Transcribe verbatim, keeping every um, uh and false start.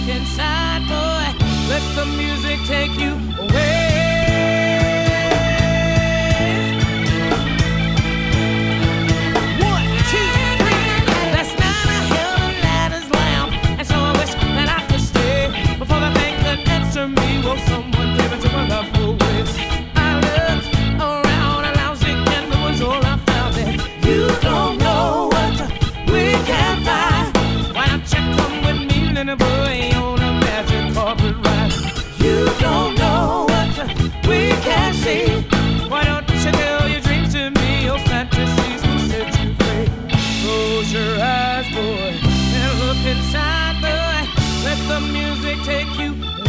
inside, boy. Let the music take you away. One, two, three. Last night I held a ladder's lamp, and so I wish that I could stay before the thing could answer me. Will someone give it to my love away? I looked around a lousy candle was all I found. There, you don't know what we can find. Why don't you come with me, little boy, on a magic carpet ride? You don't know what we can see. Why don't you tell your dreams to me? Your fantasies will set you free. Close your eyes, boy, and look inside, boy. Let the music take you